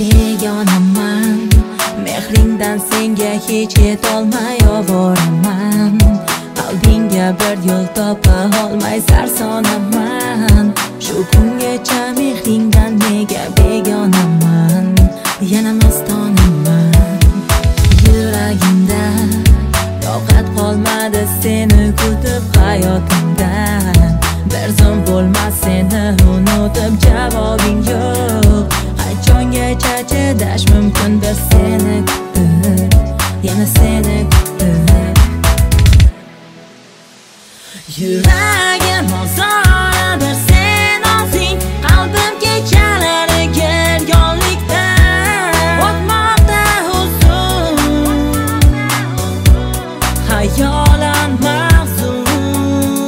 begonaman, mehringdan senga hech yetolmay ovoraman. Qalbingga bir yo'l topa olmay sarsonaman. Shu kungacha mehringdan nega begonaman, yana mastonaman. Yuragimda toqat qolmadi seni kutib hayotimdan. Bir zum bo'lmas seni unutib javobing yo'q. Qachongacha chidash mumkin bir seni kutib, yana seni kutib. Yuragim ozordir sen o'zing, qalbim kechalari gergonlikda o'tmoqda huzur, xayolan mahzun.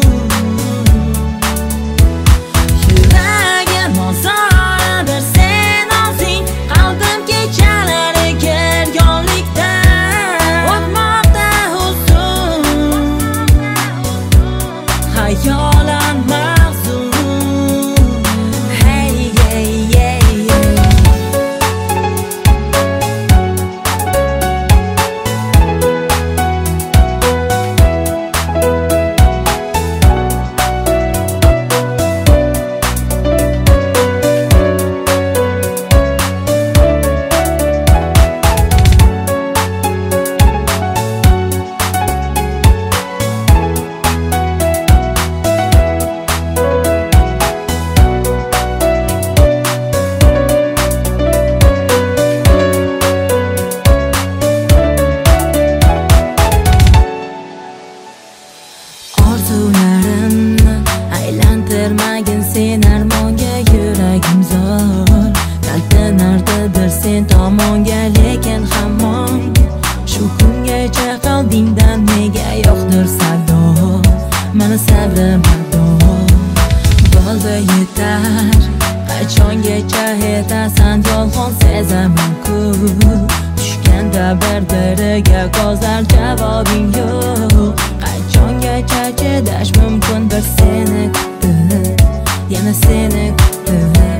Yuragim ozordir sen o'zing, qalbim kechalari gergonlikda o'tmoqda huzur, xayolan mahzun. Hey, hey, hey, hey. Orzularimni aylantirmagin sen armonga, yuragim zor talpinardi bir sen tomonga, lekin hamon shu kungacha qalbingdan nega yo'qdir sado. Mani sabrim ardor bo'ldi yetar, qachongacha yetasan yolg'on sezaman-ku. Tushganda bir-biriga ko'zlar javobing yo'q. Qachongacha chidash mumkin bir seni kutib, yana seni kutib.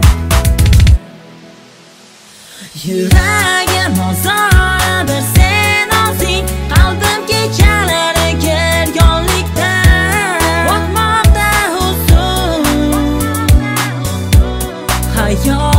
Yuragim ozordir sen o'zing, qalbim kechalari gergonlikda o'tmoqda huzur, xayol